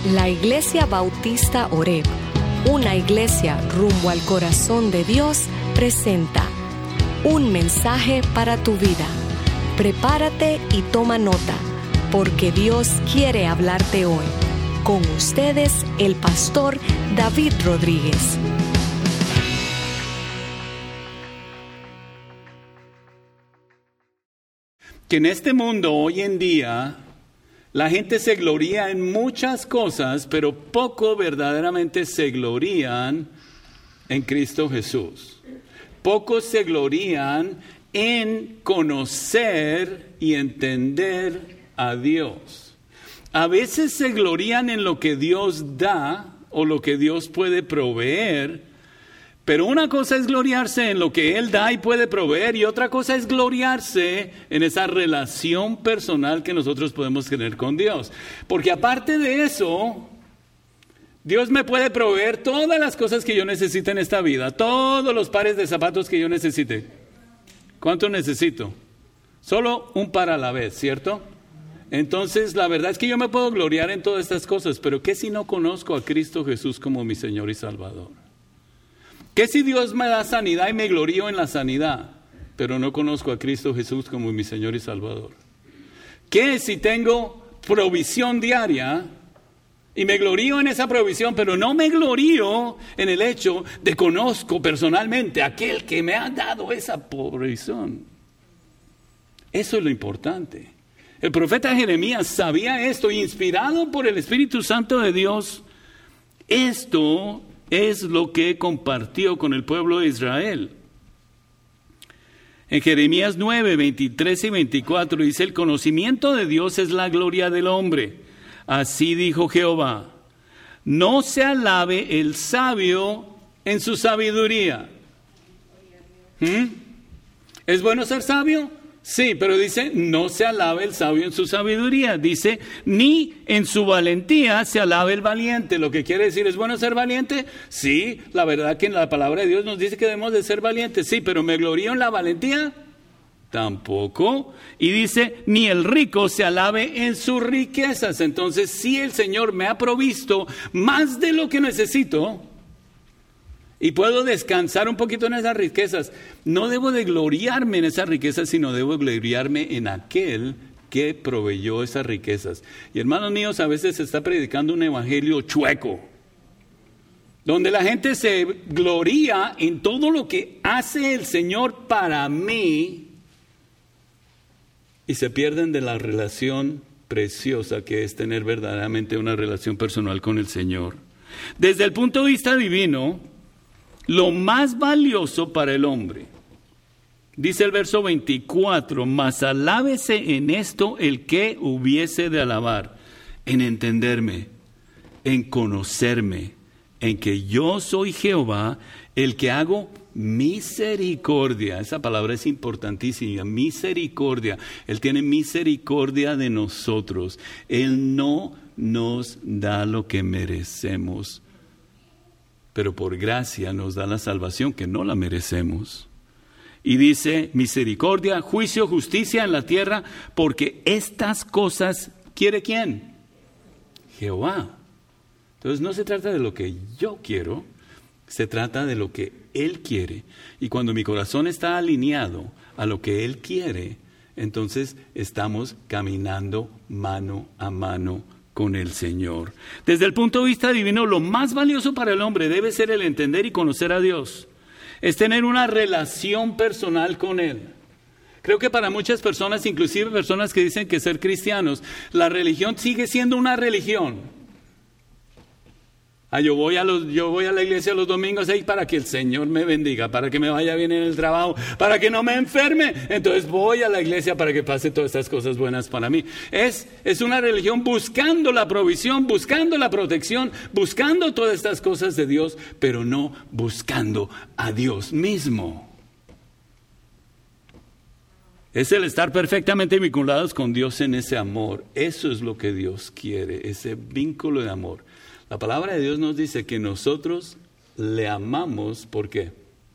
La Iglesia Bautista Oreb, una iglesia rumbo al corazón de Dios, presenta un mensaje para tu vida. Prepárate y toma nota, porque Dios quiere hablarte hoy. Con ustedes, el pastor David Rodríguez. Que en este mundo hoy en día la gente se gloría en muchas cosas, pero poco verdaderamente se glorían en Cristo Jesús. Pocos se glorían en conocer y entender a Dios. A veces se glorían en lo que Dios da o lo que Dios puede proveer, pero una cosa es gloriarse en lo que Él da y puede proveer, y otra cosa es gloriarse en esa relación personal que nosotros podemos tener con Dios. Porque aparte de eso, Dios me puede proveer todas las cosas que yo necesite en esta vida, todos los pares de zapatos que yo necesite. ¿Cuánto necesito? Solo un par a la vez, ¿cierto? Entonces, la verdad es que yo me puedo gloriar en todas estas cosas, pero ¿qué si no conozco a Cristo Jesús como mi Señor y Salvador? ¿Qué si Dios me da sanidad y me glorío en la sanidad, pero no conozco a Cristo Jesús como mi Señor y Salvador? ¿Qué si tengo provisión diaria y me glorío en esa provisión, pero no me glorío en el hecho de conozco personalmente a aquel que me ha dado esa provisión? Eso es lo importante. El profeta Jeremías sabía esto, inspirado por el Espíritu Santo de Dios. Esto es lo que compartió con el pueblo de Israel. En Jeremías 9, 23 y 24 dice: el conocimiento de Dios es la gloria del hombre. Así dijo Jehová: no se alabe el sabio en su sabiduría. ¿Es bueno ser sabio? Sí, pero dice, no se alabe el sabio en su sabiduría. Dice, ni en su valentía se alabe el valiente. Lo que quiere decir, ¿es bueno ser valiente? Sí, la verdad que en la palabra de Dios nos dice que debemos de ser valientes. Sí, pero ¿me glorío en la valentía? Tampoco. Y dice, ni el rico se alabe en sus riquezas. Entonces, si el Señor me ha provisto más de lo que necesito y puedo descansar un poquito en esas riquezas, no debo de gloriarme en esas riquezas, sino debo gloriarme en aquel que proveyó esas riquezas. Y hermanos míos, a veces se está predicando un evangelio chueco, donde la gente se gloría en todo lo que hace el Señor para mí y se pierden de la relación preciosa que es tener verdaderamente una relación personal con el Señor. Desde el punto de vista divino, lo más valioso para el hombre, dice el verso 24, mas alábese en esto el que hubiese de alabar, en entenderme, en conocerme, en que yo soy Jehová, el que hago misericordia. Esa palabra es importantísima, misericordia. Él tiene misericordia de nosotros. Él no nos da lo que merecemos, pero por gracia nos da la salvación que no la merecemos. Y dice, misericordia, juicio, justicia en la tierra, porque estas cosas, ¿quiere quién? Jehová. Entonces no se trata de lo que yo quiero, se trata de lo que Él quiere. Y cuando mi corazón está alineado a lo que Él quiere, entonces estamos caminando mano a mano con el Señor. Desde el punto de vista divino, lo más valioso para el hombre debe ser el entender y conocer a Dios. Es tener una relación personal con Él. Creo que para muchas personas, inclusive personas que dicen que ser cristianos, la religión sigue siendo una religión. Yo voy a la iglesia los domingos ahí para que el Señor me bendiga, para que me vaya bien en el trabajo, para que no me enferme. Entonces voy a la iglesia para que pase todas estas cosas buenas para mí. Es una religión buscando la provisión, buscando la protección, buscando todas estas cosas de Dios, pero no buscando a Dios mismo. Es el estar perfectamente vinculados con Dios en ese amor. Eso es lo que Dios quiere, ese vínculo de amor. La palabra de Dios nos dice que nosotros le amamos, ¿por qué?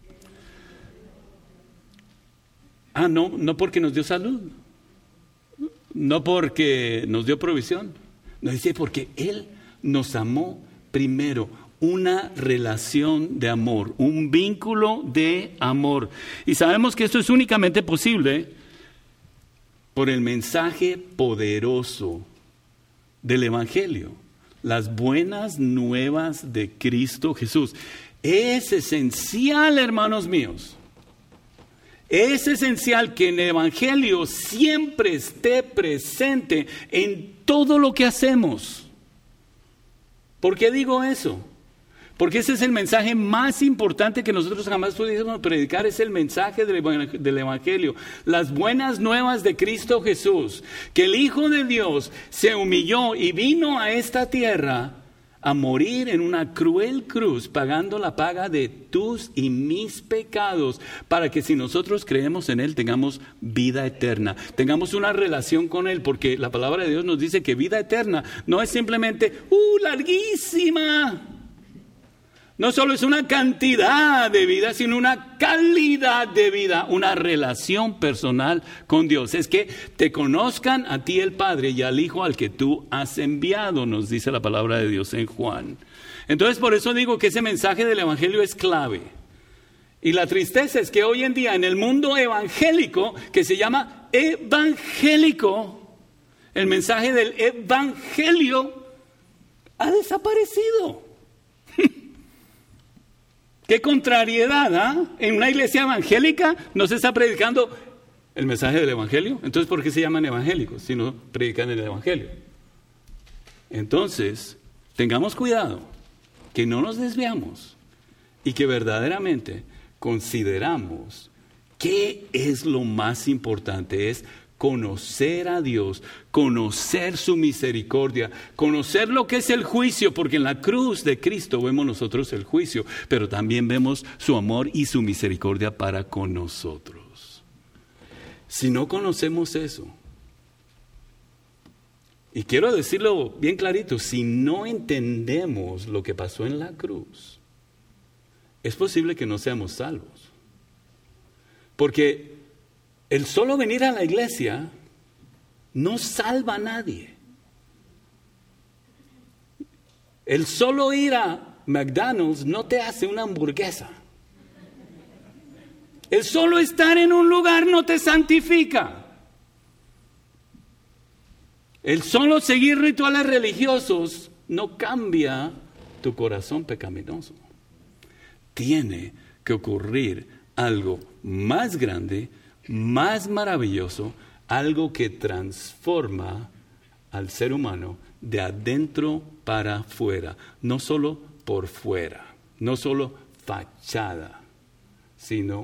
No porque nos dio salud, no porque nos dio provisión, nos dice porque Él nos amó primero. Una relación de amor, un vínculo de amor. Y sabemos que esto es únicamente posible por el mensaje poderoso del Evangelio, las buenas nuevas de Cristo Jesús. Es esencial, hermanos míos, es esencial que el Evangelio siempre esté presente en todo lo que hacemos. ¿Por qué digo eso? Porque ese es el mensaje más importante que nosotros jamás pudiésemos predicar, es el mensaje del Evangelio. Las buenas nuevas de Cristo Jesús, que el Hijo de Dios se humilló y vino a esta tierra a morir en una cruel cruz, pagando la paga de tus y mis pecados, para que si nosotros creemos en Él tengamos vida eterna, tengamos una relación con Él, porque la palabra de Dios nos dice que vida eterna no es simplemente, larguísima. No solo es una cantidad de vida, sino una calidad de vida, una relación personal con Dios. Es que te conozcan a ti el Padre y al Hijo al que tú has enviado, nos dice la palabra de Dios en Juan. Entonces por eso digo que ese mensaje del Evangelio es clave. Y la tristeza es que hoy en día en el mundo evangélico, que se llama evangélico, el mensaje del Evangelio ha desaparecido. ¡Qué contrariedad! En una iglesia evangélica no se está predicando el mensaje del Evangelio. Entonces, ¿por qué se llaman evangélicos si no predican el Evangelio? Entonces, tengamos cuidado, que no nos desviamos y que verdaderamente consideramos qué es lo más importante, es conocer a Dios, conocer su misericordia, conocer lo que es el juicio, porque en la cruz de Cristo vemos nosotros el juicio, pero también vemos su amor y su misericordia para con nosotros. Si no conocemos eso, y quiero decirlo bien clarito, si no entendemos lo que pasó en la cruz, es posible que no seamos salvos. Porque el solo venir a la iglesia no salva a nadie. El solo ir a McDonald's no te hace una hamburguesa. El solo estar en un lugar no te santifica. El solo seguir rituales religiosos no cambia tu corazón pecaminoso. Tiene que ocurrir algo más grande, más maravilloso, algo que transforma al ser humano de adentro para afuera, no solo por fuera, no solo fachada, sino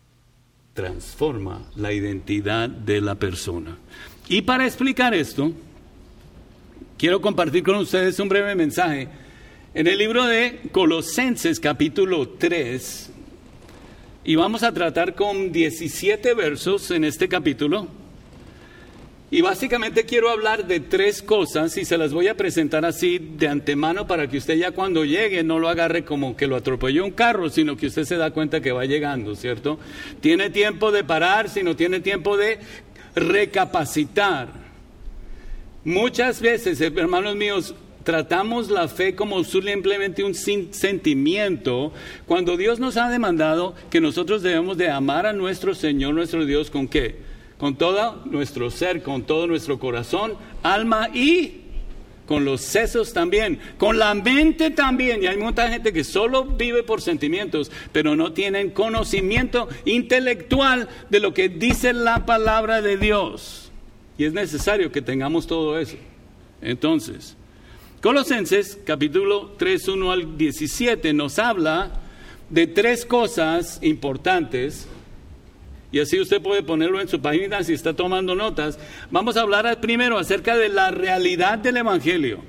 transforma la identidad de la persona. Y para explicar esto, quiero compartir con ustedes un breve mensaje. En el libro de Colosenses capítulo 3, y vamos a tratar con 17 versos en este capítulo. Y básicamente quiero hablar de 3 cosas y se las voy a presentar así de antemano para que usted ya cuando llegue no lo agarre como que lo atropelló un carro, sino que usted se da cuenta que va llegando, ¿cierto? Tiene tiempo de parar, sino tiene tiempo de recapacitar. Muchas veces, hermanos míos, tratamos la fe como simplemente un sentimiento, cuando Dios nos ha demandado que nosotros debemos de amar a nuestro Señor, nuestro Dios, ¿con qué? Con todo nuestro ser, con todo nuestro corazón, alma y con los sesos también, con la mente también. Y hay mucha gente que solo vive por sentimientos, pero no tienen conocimiento intelectual de lo que dice la palabra de Dios. Y es necesario que tengamos todo eso. Entonces, Colosenses, capítulo 3, 1 al 17, nos habla de 3 cosas importantes, y así usted puede ponerlo en su página si está tomando notas. Vamos a hablar primero acerca de la realidad del Evangelio.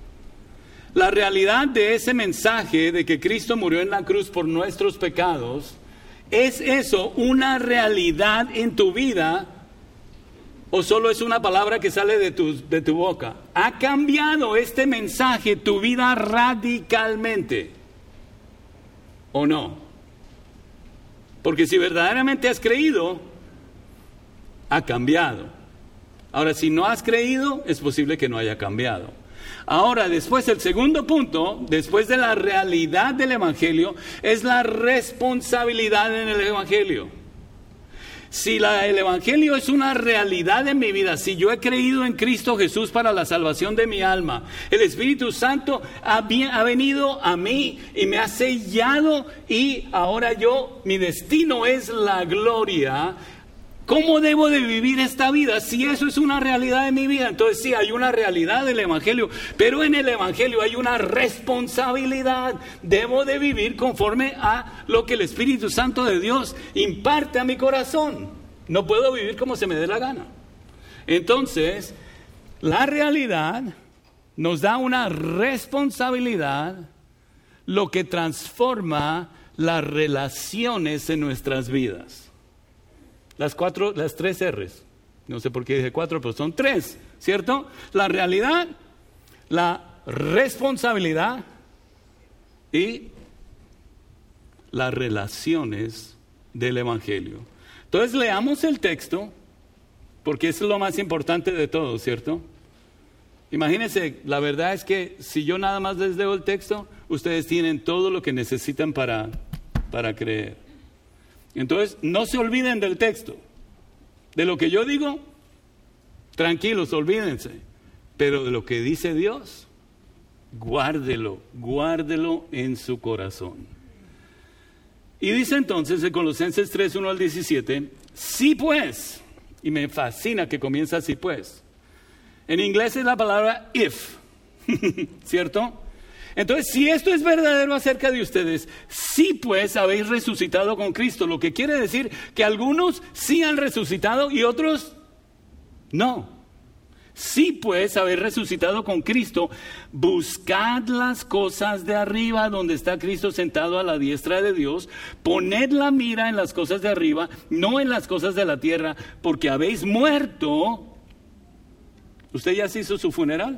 La realidad de ese mensaje de que Cristo murió en la cruz por nuestros pecados, ¿es eso una realidad en tu vida? ¿O solo es una palabra que sale de tu boca? ¿Ha cambiado este mensaje tu vida radicalmente? ¿O no? Porque si verdaderamente has creído, ha cambiado. Ahora, si no has creído, es posible que no haya cambiado. Ahora, después, el segundo punto, después de la realidad del Evangelio, es la responsabilidad en el Evangelio. Si el Evangelio es una realidad en mi vida, si yo he creído en Cristo Jesús para la salvación de mi alma, el Espíritu Santo ha venido a mí y me ha sellado, y ahora mi destino es la gloria. ¿Cómo debo de vivir esta vida? Si eso es una realidad de mi vida, entonces sí, hay una realidad del Evangelio, pero en el Evangelio hay una responsabilidad. Debo de vivir conforme a lo que el Espíritu Santo de Dios imparte a mi corazón. No puedo vivir como se me dé la gana. Entonces, la realidad nos da una responsabilidad, lo que transforma las relaciones en nuestras vidas. Las 3 R's. No sé por qué dije 4, pero son 3, ¿cierto? La realidad, la responsabilidad y las relaciones del Evangelio. Entonces leamos el texto, porque eso es lo más importante de todo, ¿cierto? Imagínense, la verdad es que si yo nada más les leo el texto, ustedes tienen todo lo que necesitan para creer. Entonces, no se olviden del texto. De lo que yo digo, tranquilos, olvídense. Pero de lo que dice Dios, guárdelo en su corazón. Y dice entonces en Colosenses 3, 1 al 17, sí pues, y me fascina que comienza así pues. En inglés es la palabra if, ¿cierto? Entonces, si esto es verdadero acerca de ustedes, sí pues habéis resucitado con Cristo, lo que quiere decir que algunos sí han resucitado y otros no. Sí pues habéis resucitado con Cristo, buscad las cosas de arriba donde está Cristo sentado a la diestra de Dios, poned la mira en las cosas de arriba, no en las cosas de la tierra, porque habéis muerto. ¿Usted ya se hizo su funeral?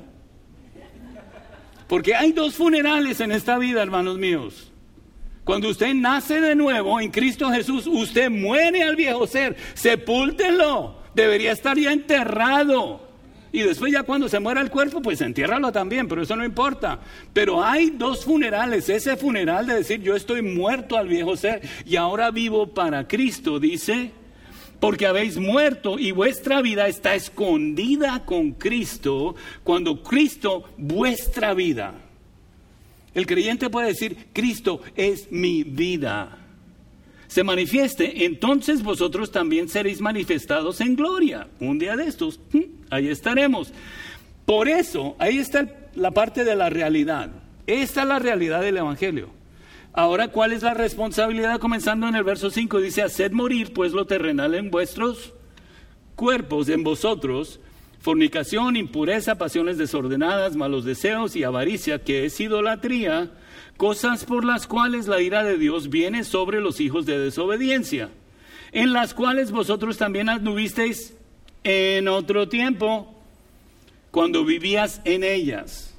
Porque hay 2 funerales en esta vida, hermanos míos. Cuando usted nace de nuevo en Cristo Jesús, usted muere al viejo ser, sepúltelo, debería estar ya enterrado. Y después ya cuando se muera el cuerpo, pues entiérralo también, pero eso no importa. Pero hay 2 funerales, ese funeral de decir yo estoy muerto al viejo ser y ahora vivo para Cristo, dice, porque habéis muerto y vuestra vida está escondida con Cristo, cuando Cristo, vuestra vida. El creyente puede decir, Cristo es mi vida. Se manifieste, entonces vosotros también seréis manifestados en gloria. Un día de estos, ahí estaremos. Por eso, ahí está la parte de la realidad. Esta es la realidad del Evangelio. Ahora, ¿cuál es la responsabilidad? Comenzando en el verso 5, dice, haced morir pues lo terrenal en vuestros cuerpos, en vosotros, fornicación, impureza, pasiones desordenadas, malos deseos y avaricia, que es idolatría, cosas por las cuales la ira de Dios viene sobre los hijos de desobediencia, en las cuales vosotros también anduvisteis en otro tiempo, cuando vivías en ellas.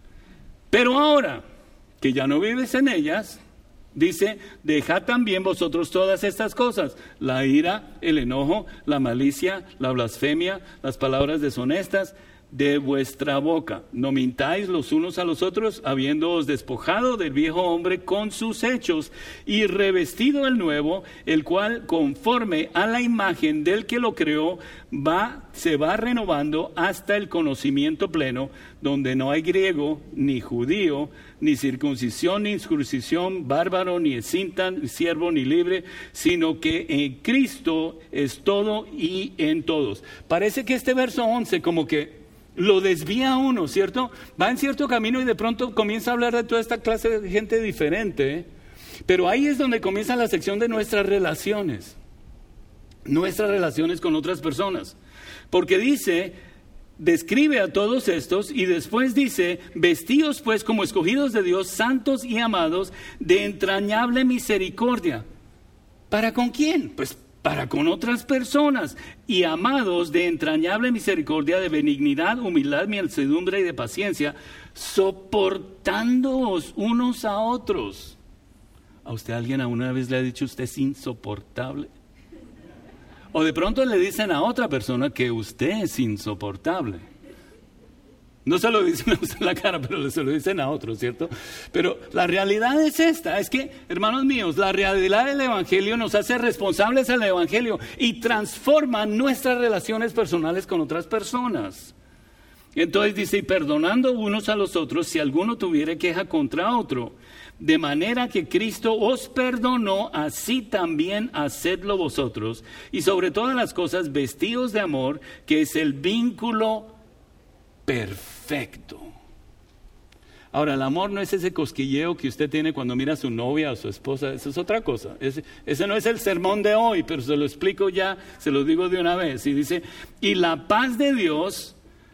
Pero ahora que ya no vives en ellas, dice, dejad también vosotros todas estas cosas, la ira, el enojo, la malicia, la blasfemia, las palabras deshonestas de vuestra boca. No mintáis los unos a los otros, habiéndoos despojado del viejo hombre con sus hechos y revestido el nuevo, el cual conforme a la imagen del que lo creó se va renovando hasta el conocimiento pleno, donde no hay griego ni judío, ni circuncisión ni incircuncisión, bárbaro ni escita, siervo ni libre, sino que en Cristo es todo y en todos. Parece que este verso 11 como que lo desvía a uno, ¿cierto? Va en cierto camino y de pronto comienza a hablar de toda esta clase de gente diferente, pero ahí es donde comienza la sección de nuestras relaciones con otras personas, porque dice, describe a todos estos y después dice, vestíos pues como escogidos de Dios, santos y amados, de entrañable misericordia. ¿Para con quién? Pues para con otras personas, y amados de entrañable misericordia, de benignidad, humildad, mansedumbre y de paciencia, soportándoos unos a otros. ¿A usted alguien alguna vez le ha dicho usted es insoportable? O de pronto le dicen a otra persona que usted es insoportable. No se lo dicen a usted en la cara, pero se lo dicen a otros, ¿cierto? Pero la realidad es esta, es que, hermanos míos, la realidad del Evangelio nos hace responsables al Evangelio y transforma nuestras relaciones personales con otras personas. Entonces dice, y perdonando unos a los otros si alguno tuviere queja contra otro, de manera que Cristo os perdonó, así también hacedlo vosotros, y sobre todas las cosas vestidos de amor, que es el vínculo perfecto. Ahora, el amor no es ese cosquilleo que usted tiene cuando mira a su novia o su esposa, eso es otra cosa. Ese no es el sermón de hoy, pero se lo explico ya, se lo digo de una vez. Y dice, y la paz de Dios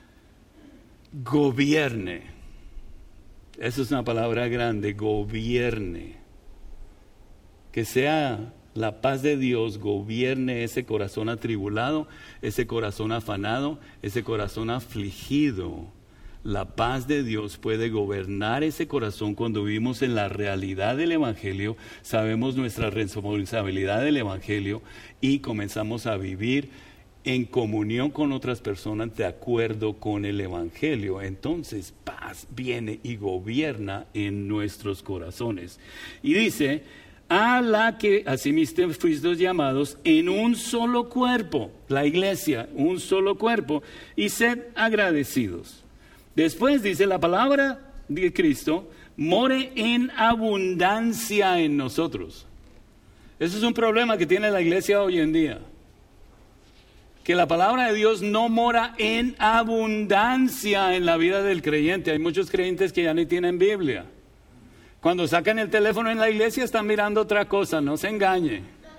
gobierne. Esa es una palabra grande, gobierne. Que sea la paz de Dios gobierne ese corazón atribulado, ese corazón afanado, ese corazón afligido. La paz de Dios puede gobernar ese corazón cuando vivimos en la realidad del Evangelio, sabemos nuestra responsabilidad del Evangelio y comenzamos a vivir en comunión con otras personas de acuerdo con el Evangelio. Entonces paz viene y gobierna en nuestros corazones. Y dice, a la que asimismo fuisteis llamados en un solo cuerpo, la iglesia, un solo cuerpo, y sed agradecidos. Después dice, la palabra de Cristo more en abundancia en nosotros. Eso es un problema que tiene la iglesia hoy en día. Que la palabra de Dios no mora en abundancia en la vida del creyente. Hay muchos creyentes que ya ni tienen Biblia. Cuando sacan el teléfono en la iglesia están mirando otra cosa, no se engañe.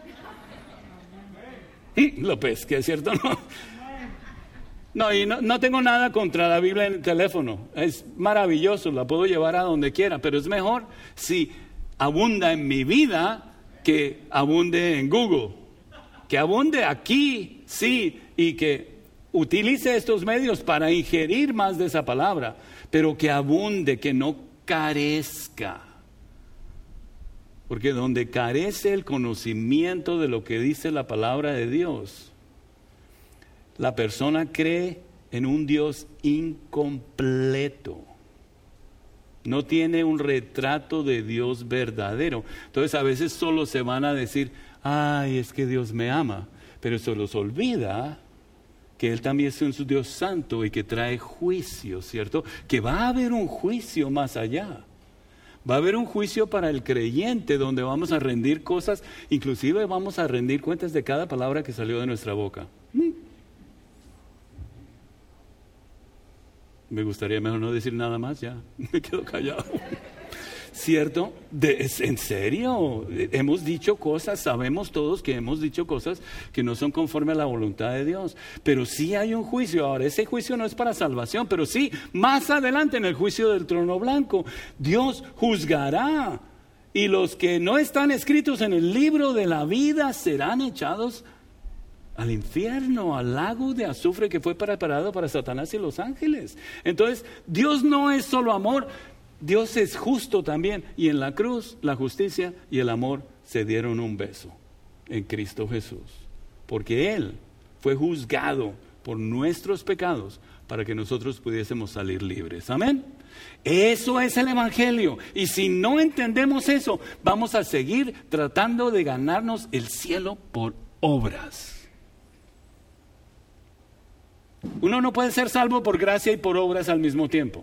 Lo pesqué, ¿cierto? No, y no tengo nada contra la Biblia en el teléfono. Es maravilloso, la puedo llevar a donde quiera, pero es mejor si abunda en mi vida que abunde en Google. Que abunde aquí, sí, y que utilice estos medios para ingerir más de esa palabra, pero que abunde, que no carezca. Porque donde carece el conocimiento de lo que dice la palabra de Dios, la persona cree en un Dios incompleto. No tiene un retrato de Dios verdadero. Entonces a veces solo se van a decir, ay, es que Dios me ama. Pero se los olvida que Él también es un Dios santo y que trae juicio, ¿cierto? Que va a haber un juicio más allá. Va a haber un juicio para el creyente donde vamos a rendir cosas, inclusive vamos a rendir cuentas de cada palabra que salió de nuestra boca. Me gustaría mejor no decir nada más, ya me quedo callado. ¿Cierto? ¿En serio? Hemos dicho cosas, sabemos todos que hemos dicho cosas que no son conforme a la voluntad de Dios. Pero sí hay un juicio. Ahora, ese juicio no es para salvación, pero sí, más adelante en el juicio del trono blanco, Dios juzgará. Y los que no están escritos en el libro de la vida serán echados al infierno, al lago de azufre que fue preparado para Satanás y los ángeles. Entonces, Dios no es solo amor, Dios es justo también. Y en la cruz, la justicia y el amor se dieron un beso en Cristo Jesús. Porque Él fue juzgado por nuestros pecados para que nosotros pudiésemos salir libres. Amén. Eso es el Evangelio. Y si no entendemos eso, vamos a seguir tratando de ganarnos el cielo por obras. Uno no puede ser salvo por gracia y por obras al mismo tiempo.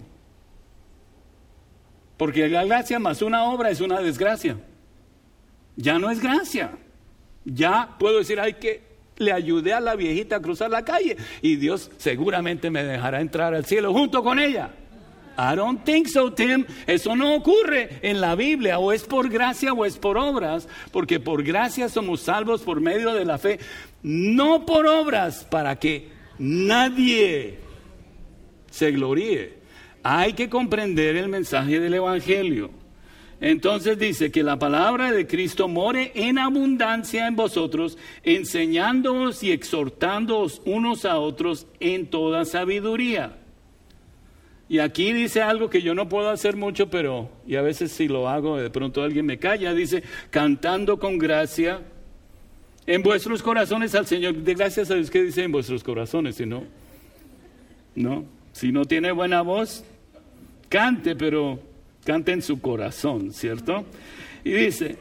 Porque la gracia más una obra es una desgracia. Ya no es gracia. Ya puedo decir, ay, que le ayudé a la viejita a cruzar la calle y Dios seguramente me dejará entrar al cielo junto con ella. I don't think so, Tim. Eso no ocurre en la Biblia. O es por gracia o es por obras. Porque por gracia somos salvos por medio de la fe. No por obras para que nadie se gloríe. Hay que comprender el mensaje del Evangelio. Entonces dice que la palabra de Cristo more en abundancia en vosotros, enseñándoos y exhortándoos unos a otros en toda sabiduría. Y aquí dice algo que yo no puedo hacer mucho, pero y a veces si lo hago de pronto alguien me calla. Dice, cantando con gracia en vuestros corazones al Señor. De gracias a Dios que dice en vuestros corazones, si no, no. Si no tiene buena voz, cante, pero cante en su corazón, ¿cierto? Y dice,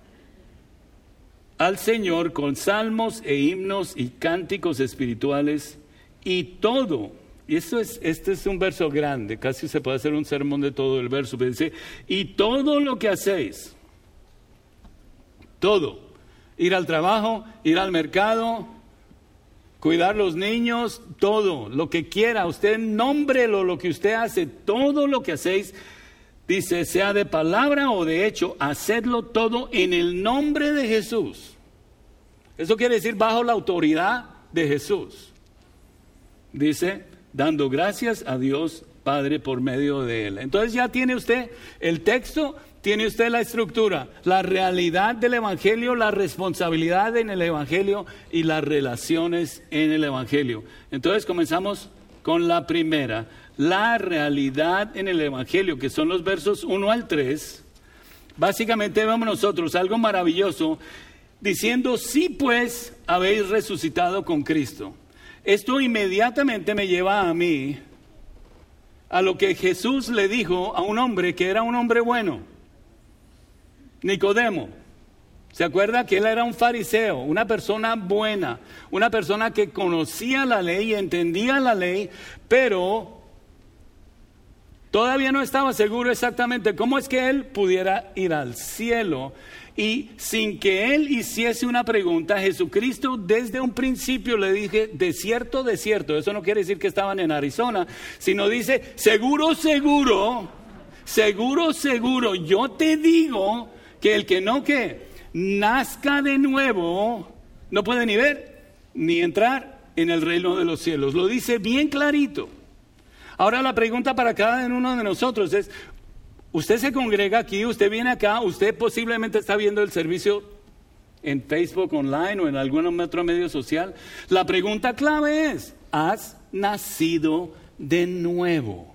al Señor con salmos e himnos y cánticos espirituales y todo. Y este es un verso grande, casi se puede hacer un sermón de todo el verso, pero dice, y todo lo que hacéis, todo, ir al trabajo, ir al mercado, cuidar los niños, todo, lo que quiera, usted nómbrelo, lo que usted hace, todo lo que hacéis, dice, sea de palabra o de hecho, hacedlo todo en el nombre de Jesús. Eso quiere decir bajo la autoridad de Jesús. Dice, dando gracias a Dios Padre por medio de Él. Entonces ya tiene usted el texto, tiene usted la estructura, la realidad del Evangelio, la responsabilidad en el Evangelio y las relaciones en el Evangelio. Entonces comenzamos con la primera, la realidad en el Evangelio, que son los versos 1 al 3. Básicamente vemos nosotros algo maravilloso, diciendo, sí pues habéis resucitado con Cristo. Esto inmediatamente me lleva a mí, a lo que Jesús le dijo a un hombre que era un hombre bueno, Nicodemo. ¿Se acuerda que él era un fariseo, una persona buena, una persona que conocía la ley y entendía la ley, pero todavía no estaba seguro exactamente cómo es que él pudiera ir al cielo? Y sin que él hiciese una pregunta, Jesucristo desde un principio le dije, de cierto, eso no quiere decir que estaban en Arizona, sino dice, seguro, yo te digo que el que no nazca de nuevo, no puede ni ver, ni entrar en el reino de los cielos. Lo dice bien clarito. Ahora la pregunta para cada uno de nosotros es, usted se congrega aquí, usted viene acá, usted posiblemente está viendo el servicio en Facebook online o en algún otro medio social. La pregunta clave es, ¿has nacido de nuevo?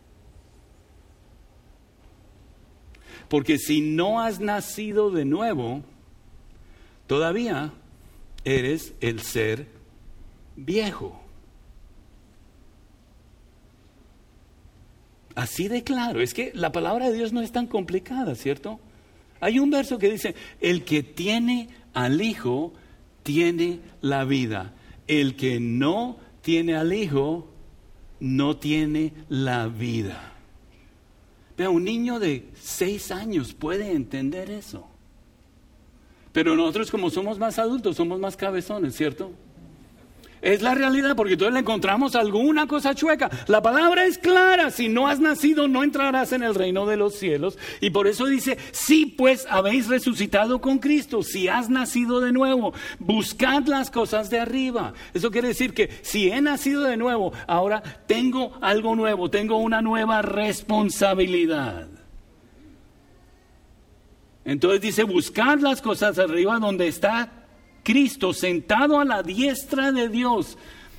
Porque si no has nacido de nuevo, todavía eres el ser viejo. Así de claro, es que la palabra de Dios no es tan complicada, ¿cierto? Hay un verso que dice, el que tiene al Hijo, tiene la vida. El que no tiene al Hijo, no tiene la vida. Vea, un niño de 6 años puede entender eso. Pero nosotros, como somos más adultos, somos más cabezones, ¿cierto? Es la realidad, porque entonces le encontramos alguna cosa chueca. La palabra es clara, si no has nacido no entrarás en el reino de los cielos. Y por eso dice, sí pues habéis resucitado con Cristo, si has nacido de nuevo, buscad las cosas de arriba. Eso quiere decir que si he nacido de nuevo, ahora tengo algo nuevo, tengo una nueva responsabilidad. Entonces dice, buscad las cosas de arriba donde está Cristo sentado a la diestra de Dios.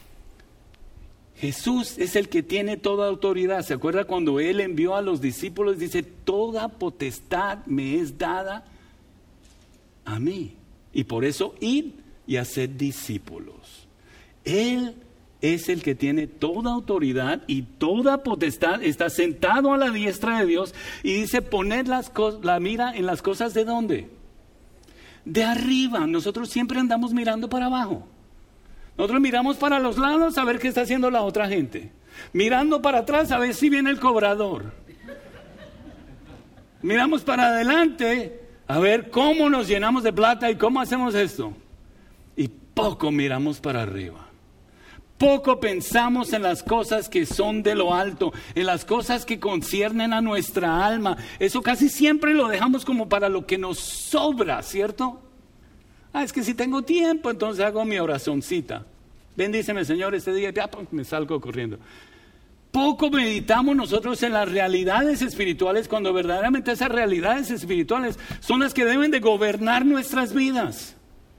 Jesús es el que tiene toda autoridad. ¿Se acuerda cuando Él envió a los discípulos? Dice, toda potestad me es dada a mí. Y por eso id y haced discípulos. Él es el que tiene toda autoridad y toda potestad. Está sentado a la diestra de Dios. Y dice, poned la mira en las cosas ¿de dónde? De arriba. Nosotros siempre andamos mirando para abajo. Nosotros miramos para los lados a ver qué está haciendo la otra gente. Mirando para atrás a ver si viene el cobrador. Miramos para adelante a ver cómo nos llenamos de plata y cómo hacemos esto. Y poco miramos para arriba. Poco pensamos en las cosas que son de lo alto, en las cosas que conciernen a nuestra alma. Eso casi siempre lo dejamos como para lo que nos sobra, ¿cierto? Es que si tengo tiempo, entonces hago mi oracioncita. Bendíceme, Señor, este día, ya me salgo corriendo. Poco meditamos nosotros en las realidades espirituales, cuando verdaderamente esas realidades espirituales son las que deben de gobernar nuestras vidas.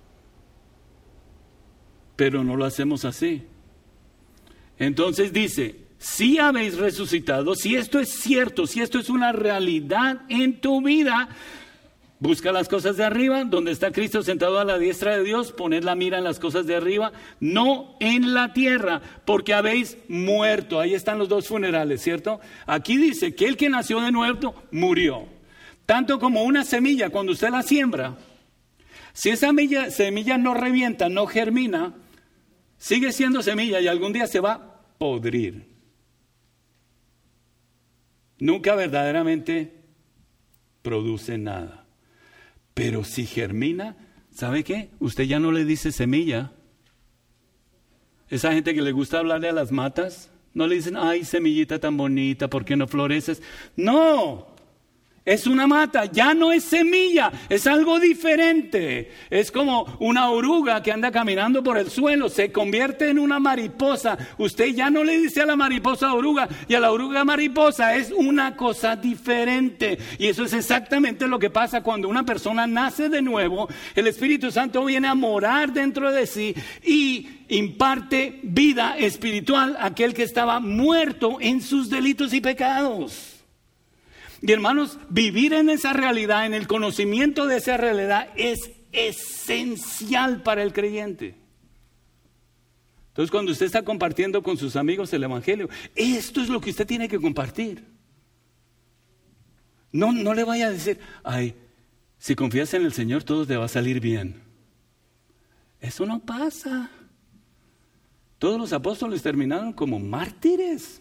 Pero no lo hacemos así. Entonces dice, si habéis resucitado, si esto es cierto, si esto es una realidad en tu vida, Busca las cosas de arriba, donde está Cristo sentado a la diestra de Dios, poned la mira en las cosas de arriba, no en la tierra, porque habéis muerto. Ahí están los dos funerales, ¿cierto? Aquí dice que el que nació de nuevo murió. Tanto como una semilla, cuando usted la siembra, si esa semilla no revienta, no germina, sigue siendo semilla y algún día se va a podrir. Nunca verdaderamente produce nada. Pero si germina, ¿sabe qué? Usted ya no le dice semilla. Esa gente que le gusta hablarle a las matas, no le dicen, ay, semillita tan bonita, ¿por qué no floreces? No, es una mata, ya no es semilla, es algo diferente. Es como una oruga que anda caminando por el suelo, se convierte en una mariposa. Usted ya no le dice a la mariposa oruga y a la oruga mariposa, es una cosa diferente. Y eso es exactamente lo que pasa cuando una persona nace de nuevo. El Espíritu Santo viene a morar dentro de sí y imparte vida espiritual a aquel que estaba muerto en sus delitos y pecados. Y hermanos, vivir en esa realidad, en el conocimiento de esa realidad, es esencial para el creyente. Entonces, cuando usted está compartiendo con sus amigos el Evangelio, esto es lo que usted tiene que compartir. No le vaya a decir, ay, si confías en el Señor, todo te va a salir bien. Eso no pasa. Todos los apóstoles terminaron como mártires.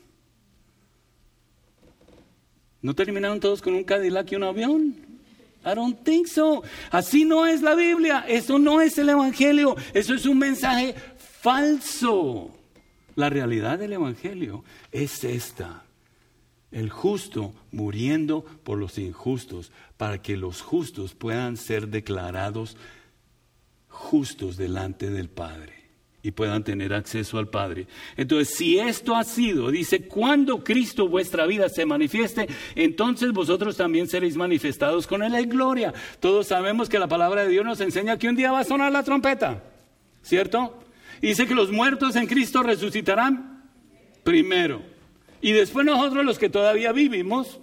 ¿No terminaron todos con un Cadillac y un avión? I don't think so. Así no es la Biblia. Eso no es el Evangelio. Eso es un mensaje falso. La realidad del Evangelio es esta. El justo muriendo por los injustos, para que los justos puedan ser declarados justos delante del Padre y puedan tener acceso al Padre. Entonces, si esto ha sido, dice, cuando Cristo vuestra vida se manifieste, entonces vosotros también seréis manifestados con Él en gloria. Todos sabemos que la palabra de Dios nos enseña que un día va a sonar la trompeta, ¿cierto? Y dice que los muertos en Cristo resucitarán primero. Y después nosotros, los que todavía vivimos,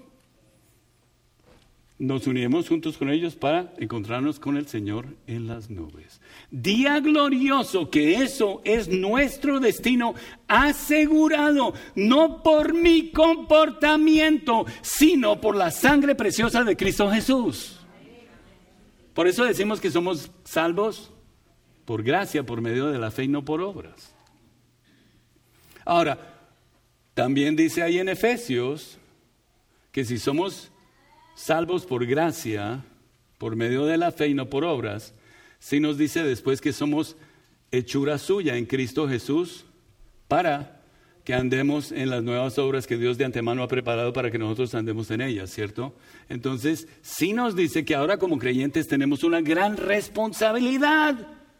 nos uniremos juntos con ellos para encontrarnos con el Señor en las nubes. Día glorioso, que eso es nuestro destino asegurado, no por mi comportamiento, sino por la sangre preciosa de Cristo Jesús. Por eso decimos que somos salvos por gracia, por medio de la fe y no por obras. Ahora, también dice ahí en Efesios que si somos salvos por gracia, por medio de la fe y no por obras, sí nos dice después que somos hechura suya en Cristo Jesús para que andemos en las nuevas obras que Dios de antemano ha preparado para que nosotros andemos en ellas, ¿cierto? Entonces, sí nos dice que ahora como creyentes tenemos una gran responsabilidad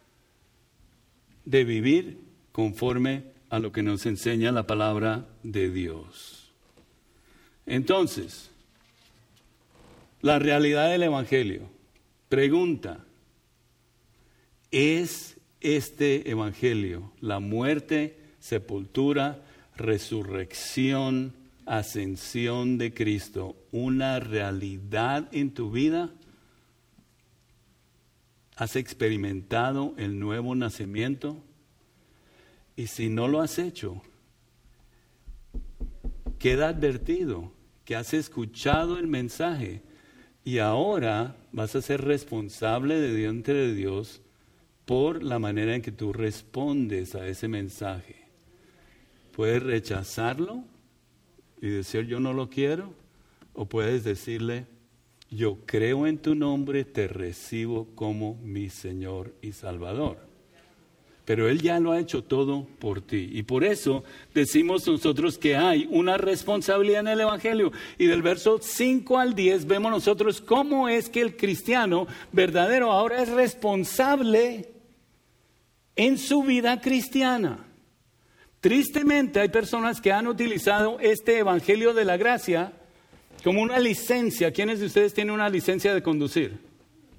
de vivir conforme a lo que nos enseña la palabra de Dios. Entonces, la realidad del Evangelio. Pregunta, ¿es este Evangelio, la muerte, sepultura, resurrección, ascensión de Cristo, una realidad en tu vida? ¿Has experimentado el nuevo nacimiento? Y si no lo has hecho, queda advertido que has escuchado el mensaje y ahora vas a ser responsable delante de Dios por la manera en que tú respondes a ese mensaje. Puedes rechazarlo y decir yo no lo quiero, o puedes decirle yo creo en tu nombre, te recibo como mi Señor y Salvador. Pero Él ya lo ha hecho todo por ti. Y por eso decimos nosotros que hay una responsabilidad en el Evangelio. Y del verso 5 al 10 vemos nosotros cómo es que el cristiano verdadero ahora es responsable en su vida cristiana. Tristemente hay personas que han utilizado este Evangelio de la gracia como una licencia. ¿Quiénes de ustedes tienen una licencia de conducir?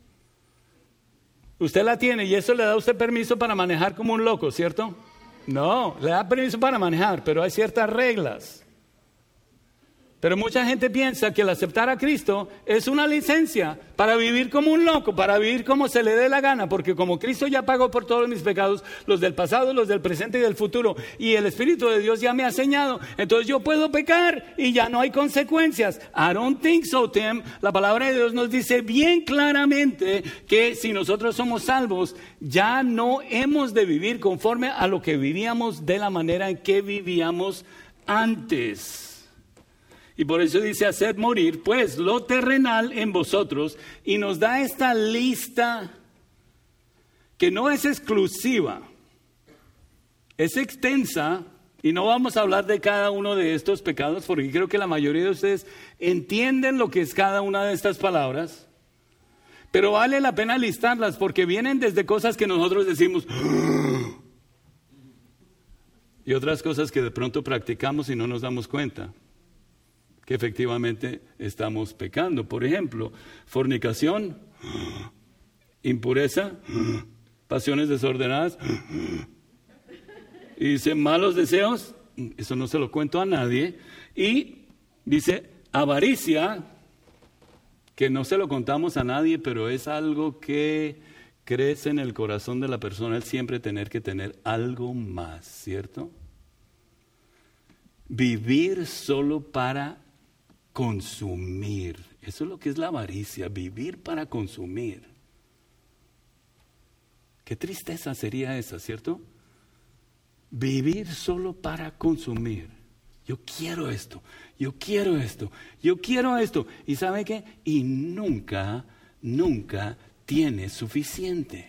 Usted la tiene y eso le da a usted permiso para manejar como un loco, ¿cierto? No, le da permiso para manejar, pero hay ciertas reglas. Pero mucha gente piensa que el aceptar a Cristo es una licencia para vivir como un loco, para vivir como se le dé la gana, porque como Cristo ya pagó por todos mis pecados, los del pasado, los del presente y del futuro, y el Espíritu de Dios ya me ha enseñado, entonces yo puedo pecar y ya no hay consecuencias. I don't think so, Tim. La palabra de Dios nos dice bien claramente que si nosotros somos salvos, ya no hemos de vivir conforme a lo que vivíamos de la manera en que vivíamos antes. Y por eso dice, haced morir pues lo terrenal en vosotros, y nos da esta lista que no es exclusiva, es extensa, y no vamos a hablar de cada uno de estos pecados, porque creo que la mayoría de ustedes entienden lo que es cada una de estas palabras, pero vale la pena listarlas, porque vienen desde cosas que nosotros decimos, y otras cosas que de pronto practicamos y no nos damos cuenta que efectivamente estamos pecando. Por ejemplo, fornicación, impureza, pasiones desordenadas, y dice malos deseos, eso no se lo cuento a nadie, y dice avaricia, que no se lo contamos a nadie, pero es algo que crece en el corazón de la persona, el siempre tener que tener algo más, ¿cierto? Vivir solo para consumir, eso es lo que es la avaricia, vivir para consumir. Qué tristeza sería esa, ¿cierto? Vivir solo para consumir. Yo quiero esto, yo quiero esto, yo quiero esto. ¿Y sabe qué? Y nunca tiene suficiente.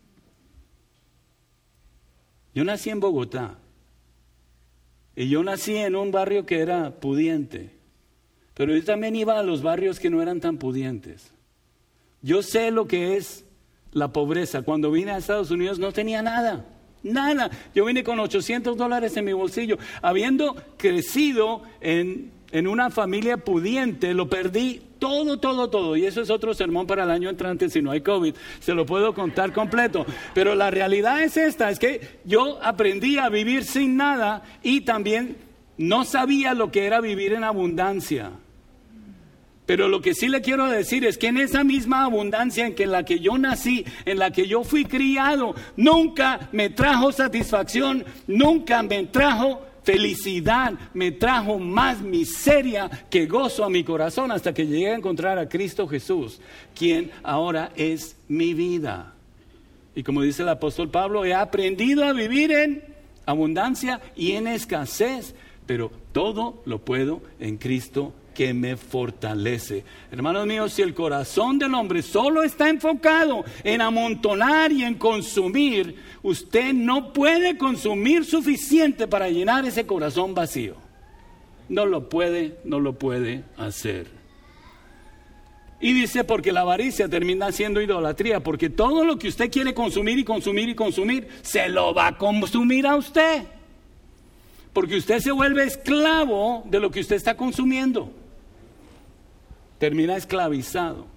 Yo nací en Bogotá y yo nací en un barrio que era pudiente. Pero yo también iba a los barrios que no eran tan pudientes. Yo sé lo que es la pobreza. Cuando vine a Estados Unidos no tenía nada. Yo vine con $800 en mi bolsillo. Habiendo crecido en una familia pudiente, lo perdí todo. Y eso es otro sermón para el año entrante si no hay COVID. Se lo puedo contar completo. Pero la realidad es esta, es que yo aprendí a vivir sin nada y también no sabía lo que era vivir en abundancia. Pero lo que sí le quiero decir es que en esa misma abundancia en la que yo nací, en la que yo fui criado, nunca me trajo satisfacción, nunca me trajo felicidad, me trajo más miseria que gozo a mi corazón hasta que llegué a encontrar a Cristo Jesús, quien ahora es mi vida. Y como dice el apóstol Pablo, he aprendido a vivir en abundancia y en escasez, pero todo lo puedo en Cristo que me fortalece. Hermanos míos, si el corazón del hombre solo está enfocado en amontonar y en consumir, usted no puede consumir suficiente para llenar ese corazón vacío. No lo puede hacer. Y dice, porque la avaricia termina siendo idolatría, porque todo lo que usted quiere consumir y consumir, se lo va a consumir a usted. Porque usted se vuelve esclavo de lo que usted está consumiendo. Termina esclavizado.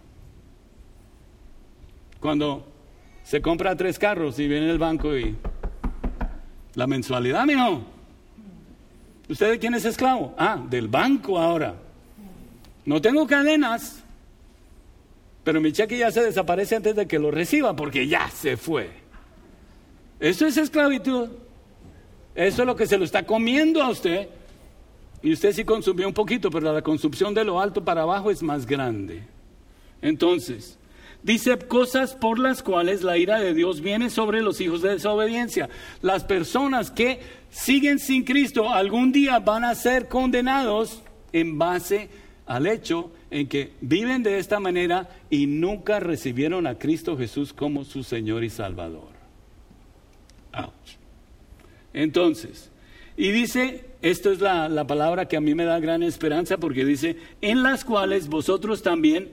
Cuando se compra 3 carros y viene el banco y la mensualidad, mijo. ¿Usted de quién es esclavo? Del banco ahora. No tengo cadenas, pero mi cheque ya se desaparece antes de que lo reciba porque ya se fue. Eso es esclavitud. Eso es lo que se lo está comiendo a usted. Y usted sí consumió un poquito, pero la consumpción de lo alto para abajo es más grande. Entonces, dice cosas por las cuales la ira de Dios viene sobre los hijos de desobediencia. Las personas que siguen sin Cristo algún día van a ser condenados en base al hecho en que viven de esta manera y nunca recibieron a Cristo Jesús como su Señor y Salvador. Ouch. Entonces, y dice, esto es la palabra que a mí me da gran esperanza, porque dice, en las cuales vosotros también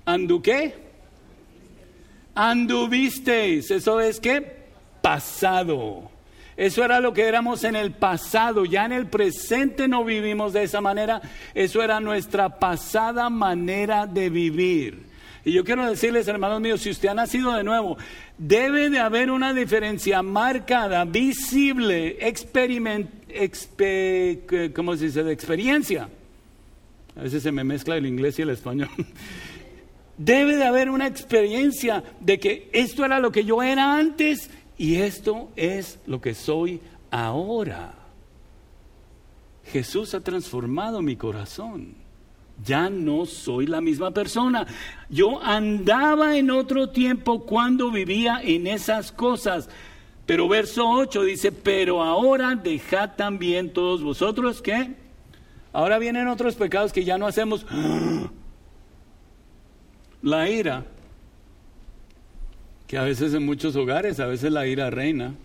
anduvisteis. Eso es ¿qué? Pasado. Eso era lo que éramos en el pasado. Ya en el presente no vivimos de esa manera. Eso era nuestra pasada manera de vivir. Y yo quiero decirles, hermanos míos, si usted ha nacido de nuevo, debe de haber una diferencia marcada, visible, ¿cómo se dice? De experiencia. A veces se me mezcla el inglés y el español. Debe de haber una experiencia de que esto era lo que yo era antes y esto es lo que soy ahora. Jesús ha transformado mi corazón. Ya no soy la misma persona. Yo andaba en otro tiempo cuando vivía en esas cosas. Pero verso 8 dice, pero ahora dejad también todos vosotros, ¿qué? Ahora vienen otros pecados que ya no hacemos. La ira, que a veces en muchos hogares, a veces la ira reina.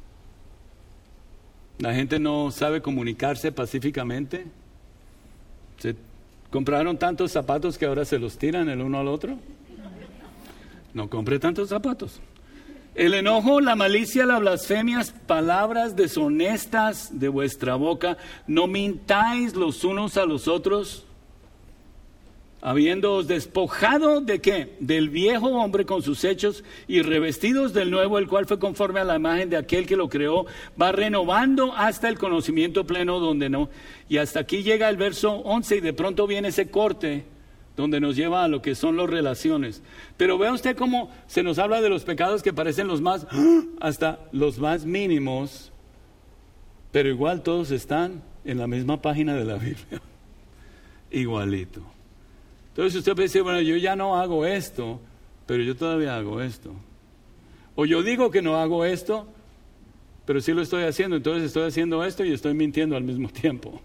La gente no sabe comunicarse pacíficamente. Se compraron tantos zapatos que ahora se los tiran el uno al otro. No compre tantos zapatos. El enojo, la malicia, las blasfemias, palabras deshonestas de vuestra boca. No mintáis los unos a los otros, habiéndoos despojado ¿de qué? Del viejo hombre con sus hechos y revestidos del nuevo, el cual fue conforme a la imagen de aquel que lo creó, va renovando hasta el conocimiento pleno donde no. Y hasta aquí llega el verso 11 y de pronto viene ese corte donde nos lleva a lo que son las relaciones. Pero vea usted cómo se nos habla de los pecados que parecen los más, hasta los más mínimos, pero igual todos están en la misma página de la Biblia. Igualito. Entonces usted puede decir, bueno, yo ya no hago esto, pero yo todavía hago esto. O yo digo que no hago esto, pero sí lo estoy haciendo, entonces estoy haciendo esto y estoy mintiendo al mismo tiempo.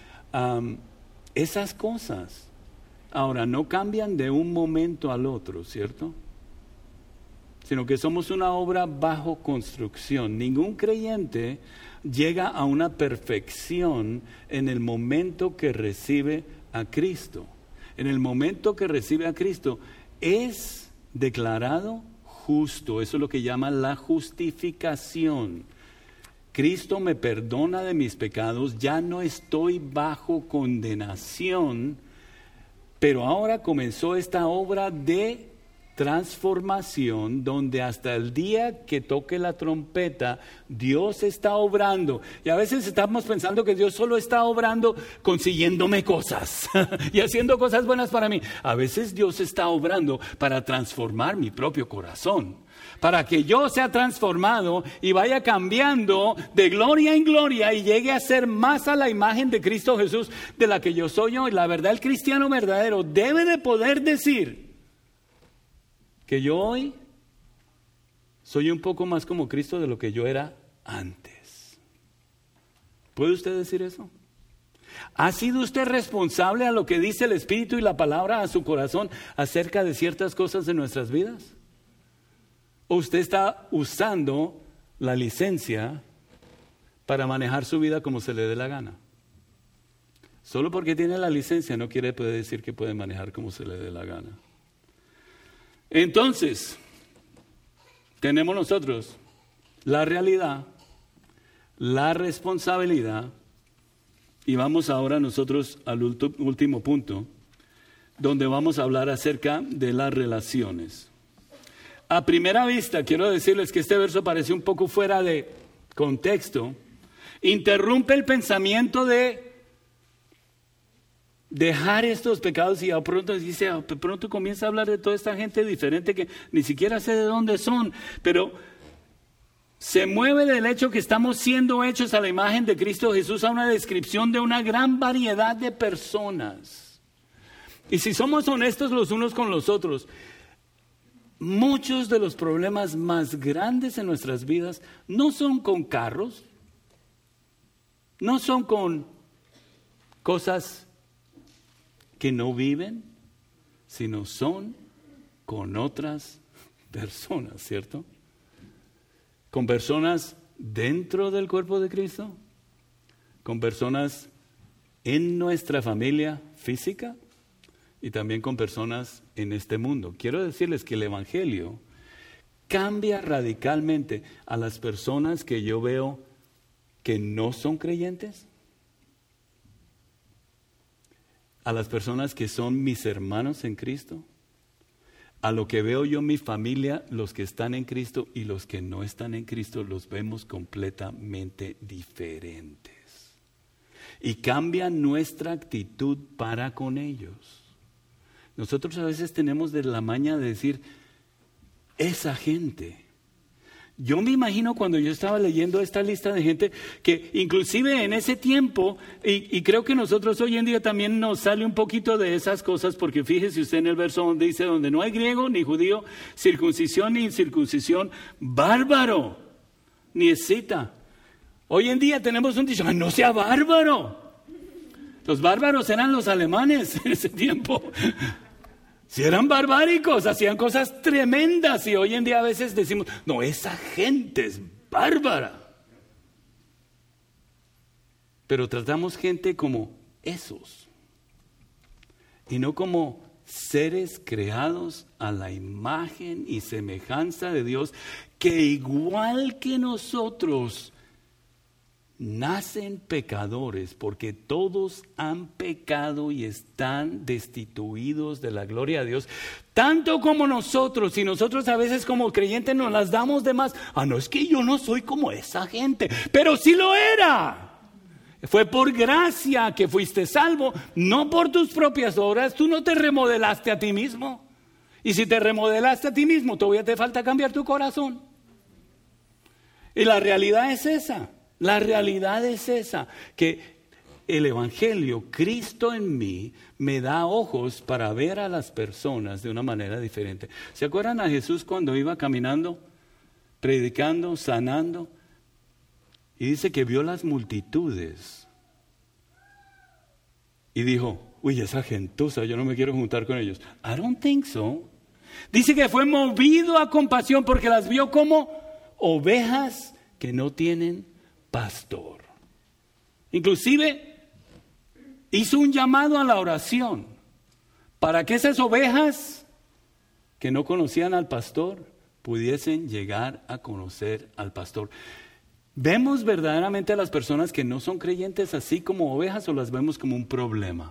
Esas cosas, ahora, no cambian de un momento al otro, ¿cierto? Sino que somos una obra bajo construcción. Ningún creyente llega a una perfección en el momento que recibe a Cristo. En el momento que recibe a Cristo, es declarado justo. Eso es lo que llaman la justificación. Cristo me perdona de mis pecados, ya no estoy bajo condenación, pero ahora comenzó esta obra de transformación donde hasta el día que toque la trompeta Dios está obrando. Y a veces estamos pensando que Dios solo está obrando consiguiéndome cosas y haciendo cosas buenas para mí. A veces Dios está obrando para transformar mi propio corazón, para que yo sea transformado y vaya cambiando de gloria en gloria y llegue a ser más a la imagen de Cristo Jesús de la que yo soy yo. Y la verdad, el cristiano verdadero debe de poder decir que yo hoy soy un poco más como Cristo de lo que yo era antes. ¿Puede usted decir eso? ¿Ha sido usted responsable a lo que dice el Espíritu y la palabra a su corazón acerca de ciertas cosas de nuestras vidas? ¿O usted está usando la licencia para manejar su vida como se le dé la gana? Solo porque tiene la licencia no quiere poder decir que puede manejar como se le dé la gana. Entonces, tenemos nosotros la realidad, la responsabilidad, y vamos ahora nosotros al último punto, donde vamos a hablar acerca de las relaciones. A primera vista, quiero decirles que este verso parece un poco fuera de contexto. Interrumpe el pensamiento de dejar estos pecados y de pronto comienza a hablar de toda esta gente diferente que ni siquiera sé de dónde son, pero se mueve del hecho que estamos siendo hechos a la imagen de Cristo Jesús a una descripción de una gran variedad de personas. Y si somos honestos los unos con los otros, muchos de los problemas más grandes en nuestras vidas no son con carros, no son con cosas que no viven, sino son con otras personas, ¿cierto? Con personas dentro del cuerpo de Cristo, con personas en nuestra familia física y también con personas en este mundo. Quiero decirles que el Evangelio cambia radicalmente a las personas que yo veo que no son creyentes, a las personas que son mis hermanos en Cristo, a lo que veo yo en mi familia, los que están en Cristo y los que no están en Cristo, los vemos completamente diferentes. y cambia nuestra actitud para con ellos. Nosotros a veces tenemos de la maña de decir, esa gente. Yo me imagino cuando yo estaba leyendo esta lista de gente que inclusive en ese tiempo, y creo que nosotros hoy en día también nos sale un poquito de esas cosas, porque fíjese usted en el verso donde dice, donde no hay griego ni judío, circuncisión ni incircuncisión, bárbaro, ni escita. Hoy en día tenemos un dicho, no sea bárbaro. Los bárbaros eran los alemanes en ese tiempo. Si eran barbáricos, hacían cosas tremendas y hoy en día a veces decimos, no, esa gente es bárbara. Pero tratamos gente como esos y no como seres creados a la imagen y semejanza de Dios, que igual que nosotros nacen pecadores, porque todos han pecado y están destituidos de la gloria de Dios, tanto como nosotros. Y nosotros a veces como creyentes nos las damos de más. No, es que yo no soy como esa gente, pero sí lo era. Fue por gracia que fuiste salvo, no por tus propias obras. Tú no te remodelaste a ti mismo. Y si te remodelaste a ti mismo, todavía te falta cambiar tu corazón. Y la realidad es esa. La realidad es esa, que el Evangelio, Cristo en mí, me da ojos para ver a las personas de una manera diferente. ¿Se acuerdan a Jesús cuando iba caminando, predicando, sanando? Y dice que vio las multitudes y dijo, uy, esa gentuza, yo no me quiero juntar con ellos. I don't think so. Dice que fue movido a compasión porque las vio como ovejas que no tienen pastor. Inclusive hizo un llamado a la oración para que esas ovejas que no conocían al pastor pudiesen llegar a conocer al pastor. ¿Vemos verdaderamente a las personas que no son creyentes así como ovejas o las vemos como un problema?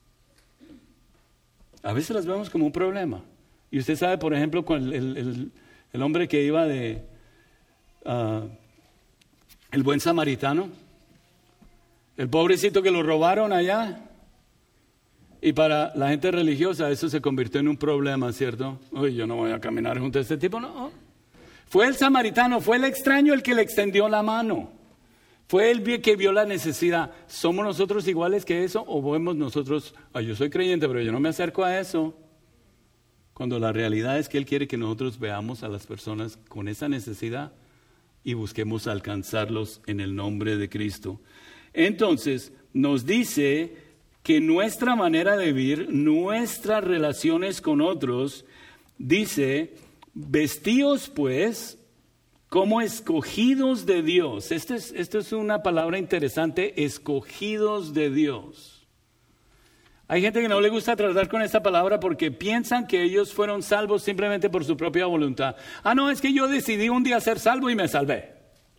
A veces las vemos como un problema. Y usted sabe, por ejemplo, con el hombre que iba de el buen samaritano, el pobrecito que lo robaron allá, y para la gente religiosa eso se convirtió en un problema, ¿cierto? Uy, yo no voy a caminar junto a este tipo, no. Fue el samaritano, fue el extraño el que le extendió la mano, fue el que vio la necesidad. ¿Somos nosotros iguales que eso o vemos nosotros, yo soy creyente pero yo no me acerco a eso? Cuando la realidad es que Él quiere que nosotros veamos a las personas con esa necesidad y busquemos alcanzarlos en el nombre de Cristo. Entonces, nos dice que nuestra manera de vivir, nuestras relaciones con otros, dice, vestíos pues como escogidos de Dios. Esto es una palabra interesante, escogidos de Dios. Hay gente que no le gusta tratar con esta palabra porque piensan que ellos fueron salvos simplemente por su propia voluntad. No, es que yo decidí un día ser salvo y me salvé.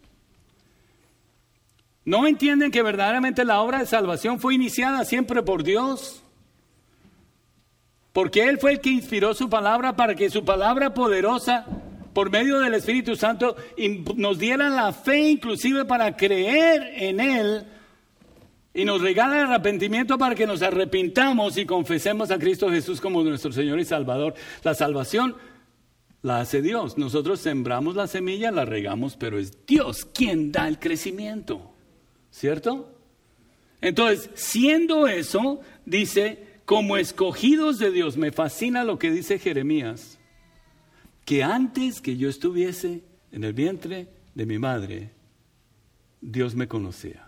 No entienden que verdaderamente la obra de salvación fue iniciada siempre por Dios. Porque Él fue el que inspiró su palabra para que su palabra poderosa, por medio del Espíritu Santo, nos diera la fe inclusive para creer en Él. Y nos regala el arrepentimiento para que nos arrepintamos y confesemos a Cristo Jesús como nuestro Señor y Salvador. La salvación la hace Dios. Nosotros sembramos la semilla, la regamos, pero es Dios quien da el crecimiento. ¿Cierto? Entonces, siendo eso, dice, como escogidos de Dios, me fascina lo que dice Jeremías, que antes que yo estuviese en el vientre de mi madre, Dios me conocía.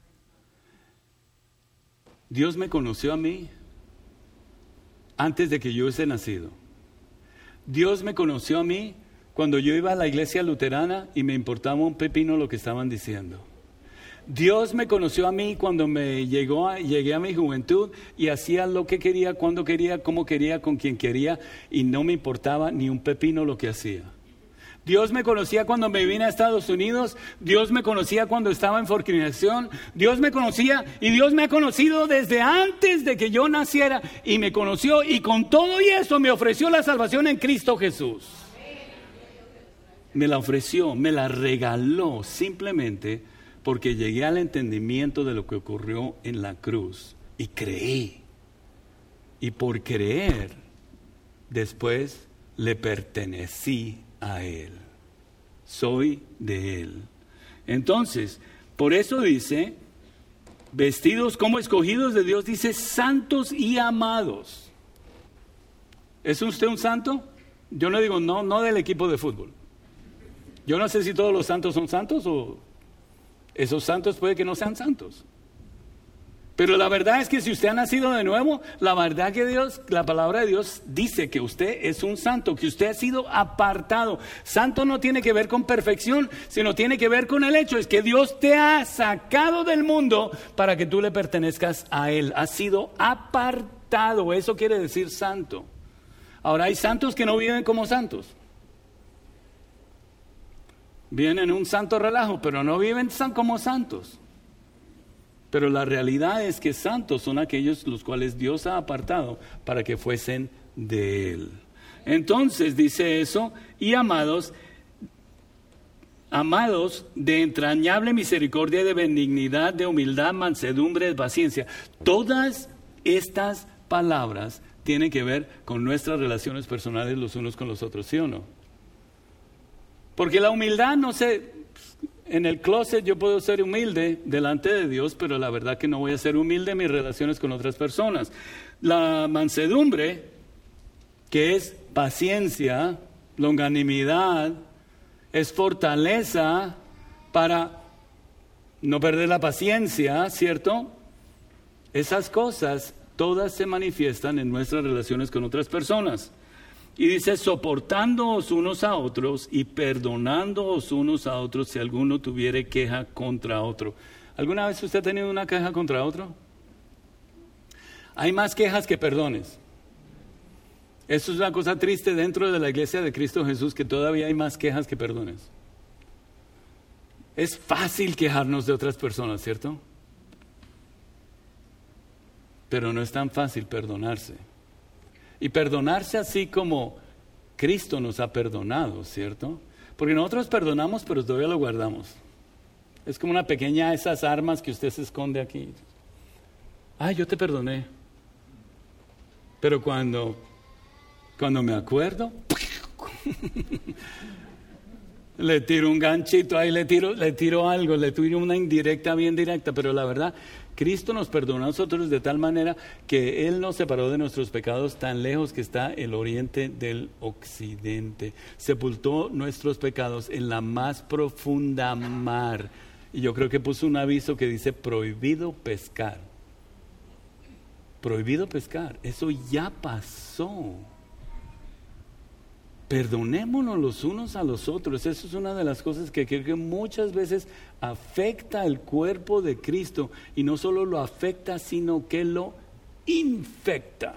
Dios me conoció a mí antes de que yo hubiese nacido. Dios me conoció a mí cuando yo iba a la iglesia luterana y me importaba un pepino lo que estaban diciendo. Dios me conoció a mí cuando llegué a mi juventud y hacía lo que quería, cuando quería, cómo quería, con quien quería y no me importaba ni un pepino lo que hacía. Dios me conocía cuando me vine a Estados Unidos, Dios me conocía cuando estaba en fornicación, Dios me conocía y Dios me ha conocido desde antes de que yo naciera y me conoció y con todo y eso me ofreció la salvación en Cristo Jesús. Me la ofreció, me la regaló simplemente porque llegué al entendimiento de lo que ocurrió en la cruz y creí. Y por creer, después le pertenecí a Él. Soy de Él. Entonces, por eso dice, vestidos como escogidos de Dios, dice santos y amados. ¿Es usted un santo? Yo no digo no del equipo de fútbol. Yo no sé si todos los santos son santos o esos santos puede que no sean santos. Pero la verdad es que si usted ha nacido de nuevo, la verdad que la palabra de Dios dice que usted es un santo, que usted ha sido apartado. Santo no tiene que ver con perfección, sino tiene que ver con el hecho, es que Dios te ha sacado del mundo para que tú le pertenezcas a Él. Has sido apartado, eso quiere decir santo. Ahora hay santos que no viven como santos. Viven en un santo relajo, pero no viven como santos. Pero la realidad es que santos son aquellos los cuales Dios ha apartado para que fuesen de Él. Entonces dice eso, y amados de entrañable misericordia, de benignidad, de humildad, mansedumbre, de paciencia. Todas estas palabras tienen que ver con nuestras relaciones personales los unos con los otros, ¿sí o no? Porque la humildad, no sé, en el closet yo puedo ser humilde delante de Dios, pero la verdad que no voy a ser humilde en mis relaciones con otras personas. La mansedumbre, que es paciencia, longanimidad, es fortaleza para no perder la paciencia, ¿cierto? Esas cosas todas se manifiestan en nuestras relaciones con otras personas. Y dice, soportándoos unos a otros y perdonándoos unos a otros si alguno tuviere queja contra otro. ¿Alguna vez usted ha tenido una queja contra otro? Hay más quejas que perdones. Eso es una cosa triste dentro de la iglesia de Cristo Jesús, que todavía hay más quejas que perdones. Es fácil quejarnos de otras personas, ¿cierto? Pero no es tan fácil perdonarse. Y perdonarse así como Cristo nos ha perdonado, ¿cierto? Porque nosotros perdonamos, pero todavía lo guardamos. Es como una pequeña, esas armas que usted se esconde aquí. Yo te perdoné. Pero cuando me acuerdo, le tiro un ganchito ahí, le tiro algo, le tiro una indirecta bien directa, pero la verdad, Cristo nos perdonó a nosotros de tal manera que Él nos separó de nuestros pecados tan lejos que está el oriente del occidente. Sepultó nuestros pecados en la más profunda mar. Y yo creo que puso un aviso que dice prohibido pescar. Prohibido pescar. Eso ya pasó. Perdonémonos los unos a los otros. Eso es una de las cosas que creo que muchas veces afecta al cuerpo de Cristo, y no solo lo afecta, sino que lo infecta.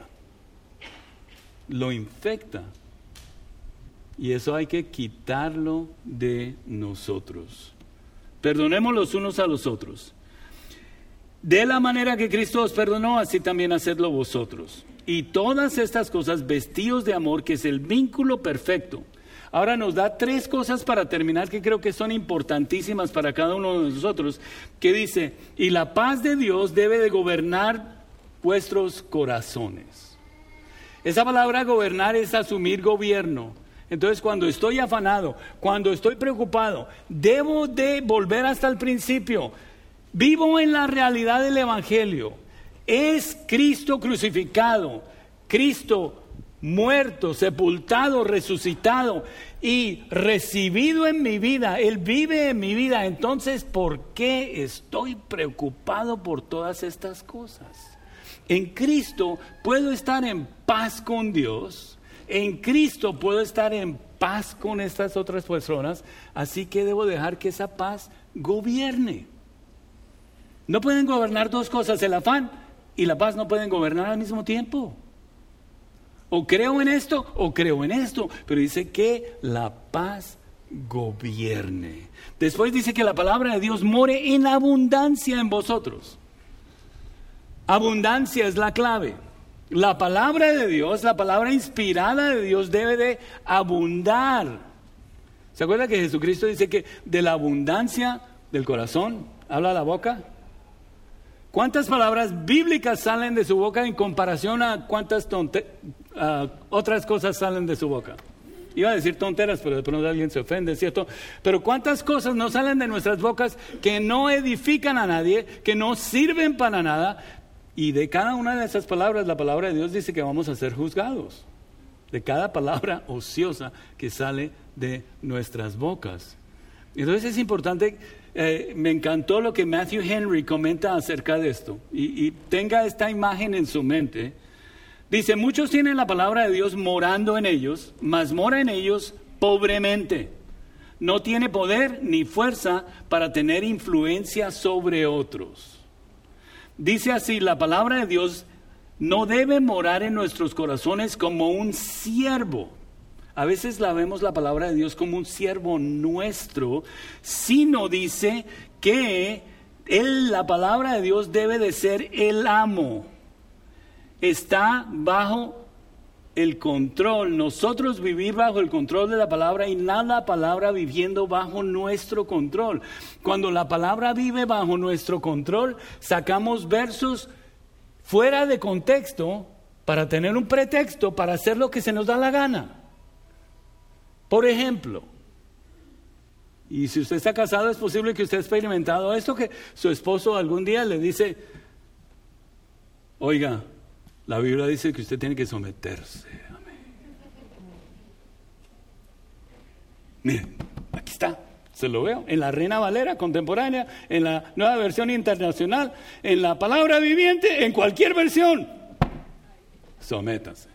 Lo infecta. Y eso hay que quitarlo de nosotros. Perdonemos los unos a los otros. De la manera que Cristo os perdonó, así también hacedlo vosotros. Y todas estas cosas vestidos de amor, que es el vínculo perfecto. Ahora nos da 3 cosas para terminar que creo que son importantísimas para cada uno de nosotros, que dice, y la paz de Dios debe de gobernar vuestros corazones. Esa palabra gobernar es asumir gobierno. Entonces, cuando estoy afanado, cuando estoy preocupado, debo de volver hasta el principio. Vivo en la realidad del Evangelio. Es Cristo crucificado, Cristo muerto, sepultado, resucitado y recibido en mi vida. Él vive en mi vida. Entonces, ¿por qué estoy preocupado por todas estas cosas? En Cristo puedo estar en paz con Dios. En Cristo puedo estar en paz con estas otras personas. Así que debo dejar que esa paz gobierne. No pueden gobernar 2 cosas, el afán y la paz no pueden gobernar al mismo tiempo. O creo en esto o creo en esto, pero dice que la paz gobierne. Después dice que la palabra de Dios more en abundancia en vosotros. Abundancia es la clave. La palabra de Dios, la palabra inspirada de Dios debe de abundar. ¿Se acuerda que Jesucristo dice que de la abundancia del corazón habla la boca? ¿Cuántas palabras bíblicas salen de su boca en comparación a cuántas otras cosas salen de su boca? Iba a decir tonteras, pero de pronto alguien se ofende, ¿cierto? Pero ¿cuántas cosas no salen de nuestras bocas que no edifican a nadie, que no sirven para nada? Y de cada una de esas palabras, la palabra de Dios dice que vamos a ser juzgados. De cada palabra ociosa que sale de nuestras bocas. Entonces es importante, me encantó lo que Matthew Henry comenta acerca de esto. Y tenga esta imagen en su mente. Dice, muchos tienen la palabra de Dios morando en ellos, mas mora en ellos pobremente. No tiene poder ni fuerza para tener influencia sobre otros. Dice así, la palabra de Dios no debe morar en nuestros corazones como un siervo. A veces la vemos la palabra de Dios como un siervo nuestro, sino dice que la palabra de Dios debe de ser el amo. Está bajo el control, nosotros vivir bajo el control de la palabra y no la palabra viviendo bajo nuestro control. Cuando la palabra vive bajo nuestro control, sacamos versos fuera de contexto para tener un pretexto para hacer lo que se nos da la gana. Por ejemplo, y si usted está casado es posible que usted haya experimentado esto, que su esposo algún día le dice, oiga, la Biblia dice que usted tiene que someterse a mí. Miren, aquí está, se lo veo, en la Reina Valera contemporánea, en la Nueva Versión Internacional, en la Palabra Viviente, en cualquier versión. Sométase.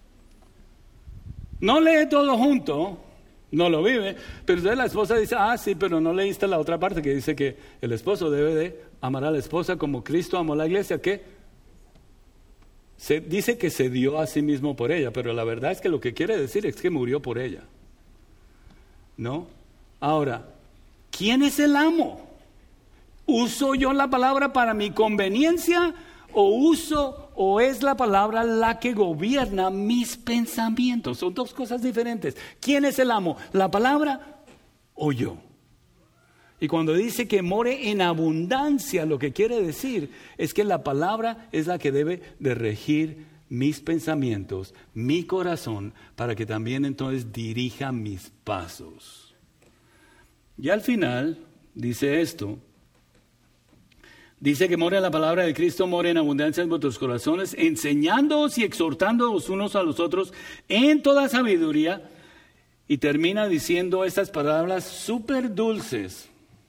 No lee todo junto, no lo vive, pero entonces la esposa dice, sí, pero no leíste la otra parte que dice que el esposo debe de amar a la esposa como Cristo amó a la iglesia, que se dice que se dio a sí mismo por ella, pero la verdad es que lo que quiere decir es que murió por ella. ¿No? Ahora, ¿quién es el amo? ¿Uso yo la palabra para mi conveniencia o es la palabra la que gobierna mis pensamientos? Son dos cosas diferentes. ¿Quién es el amo? ¿La palabra o yo? Y cuando dice que more en abundancia, lo que quiere decir es que la palabra es la que debe de regir mis pensamientos, mi corazón, para que también entonces dirija mis pasos. Y al final dice esto, dice que more la palabra de Cristo, more en abundancia en vuestros corazones, enseñándoos y exhortándoos unos a los otros en toda sabiduría, y termina diciendo estas palabras súper dulces,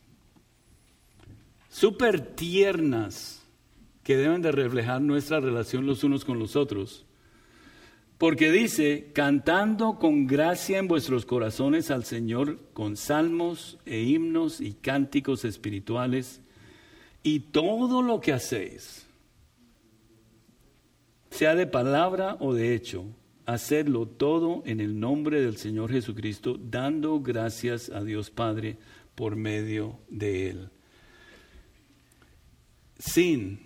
súper tiernas, que deben de reflejar nuestra relación los unos con los otros. Porque dice, cantando con gracia en vuestros corazones al Señor, con salmos e himnos y cánticos espirituales, y todo lo que hacéis, sea de palabra o de hecho, hacedlo todo en el nombre del Señor Jesucristo, dando gracias a Dios Padre por medio de Él. Sin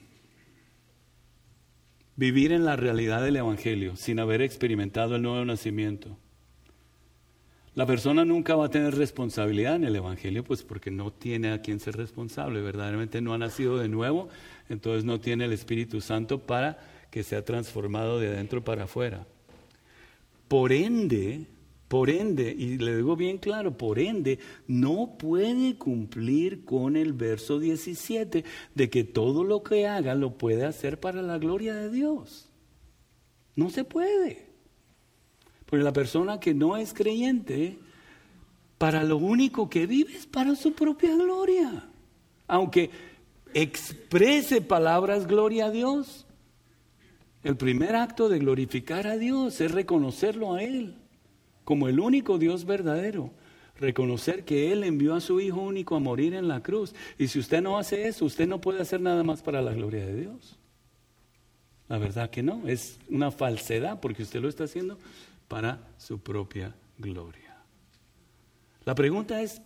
vivir en la realidad del Evangelio, sin haber experimentado el nuevo nacimiento, la persona nunca va a tener responsabilidad en el Evangelio, pues porque no tiene a quien ser responsable, verdaderamente no ha nacido de nuevo, entonces no tiene el Espíritu Santo para que sea transformado de adentro para afuera. Por ende, y le digo bien claro, por ende, no puede cumplir con el verso 17 de que todo lo que haga lo puede hacer para la gloria de Dios. No se puede. Porque la persona que no es creyente, para lo único que vive es para su propia gloria. Aunque exprese palabras gloria a Dios, el primer acto de glorificar a Dios es reconocerlo a Él como el único Dios verdadero. Reconocer que Él envió a su Hijo único a morir en la cruz. Y si usted no hace eso, usted no puede hacer nada más para la gloria de Dios. La verdad que no, es una falsedad porque usted lo está haciendo para su propia gloria. La pregunta es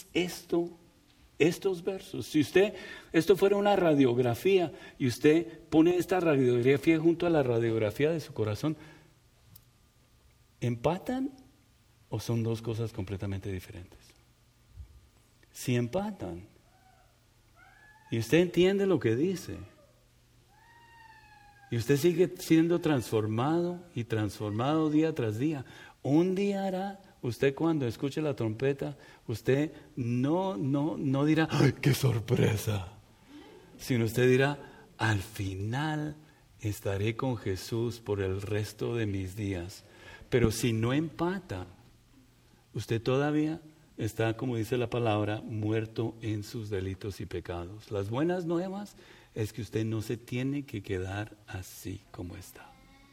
estos versos, si esto fuera una radiografía y usted pone esta radiografía junto a la radiografía de su corazón, ¿empatan o son dos cosas completamente diferentes? Si empatan, Y usted entiende lo que dice. Y usted sigue siendo transformado y transformado día tras día. Un día hará, usted cuando escuche la trompeta, usted no dirá, ¡ay, qué sorpresa! Sino usted dirá, al final estaré con Jesús por el resto de mis días. Pero si no empata, usted todavía está, como dice la palabra, muerto en sus delitos y pecados. Las buenas nuevas es que usted no se tiene que quedar así como está.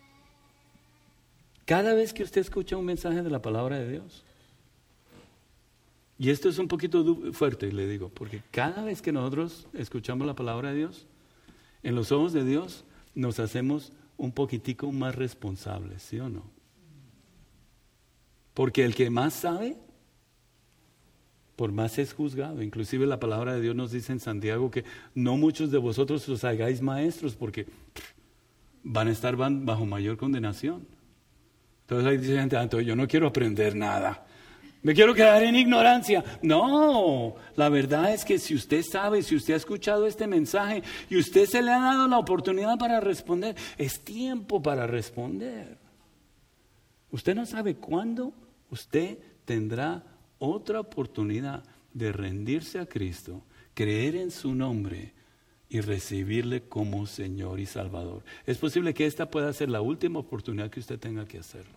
Cada vez que usted escucha un mensaje de la palabra de Dios, y esto es un poquito fuerte, le digo, porque cada vez que nosotros escuchamos la palabra de Dios, en los ojos de Dios nos hacemos un poquitico más responsables, ¿sí o no? Porque el que más sabe, por más es juzgado. Inclusive la palabra de Dios nos dice en Santiago que no muchos de vosotros os hagáis maestros porque van a estar bajo mayor condenación. Entonces ahí dice gente, entonces yo no quiero aprender nada, me quiero quedar en ignorancia. No, la verdad es que si usted sabe, si usted ha escuchado este mensaje y usted se le ha dado la oportunidad para responder, es tiempo para responder. Usted no sabe cuándo usted tendrá otra oportunidad de rendirse a Cristo, creer en su nombre y recibirle como Señor y Salvador. Es posible que esta pueda ser la última oportunidad que usted tenga que hacerlo.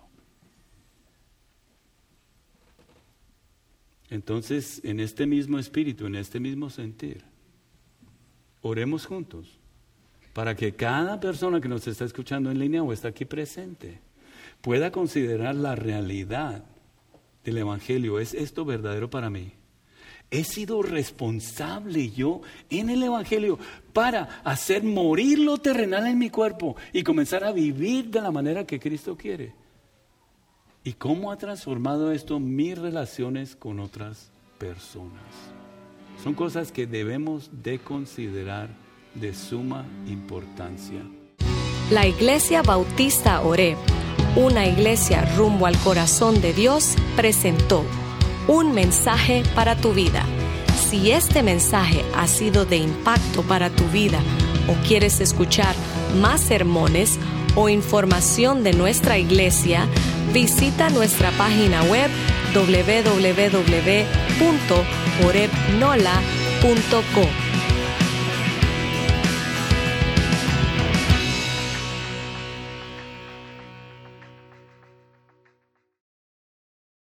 Entonces, en este mismo espíritu, en este mismo sentir, oremos juntos para que cada persona que nos está escuchando en línea o está aquí presente pueda considerar la realidad del Evangelio. ¿Es esto verdadero para mí? He sido responsable yo en el Evangelio para hacer morir lo terrenal en mi cuerpo y comenzar a vivir de la manera que Cristo quiere. ¿Y cómo ha transformado esto mis relaciones con otras personas? Son cosas que debemos de considerar de suma importancia. La Iglesia Bautista Oreb, una iglesia rumbo al corazón de Dios, presentó un mensaje para tu vida. Si este mensaje ha sido de impacto para tu vida o quieres escuchar más sermones o información de nuestra iglesia, visita nuestra página web www.orebnola.co.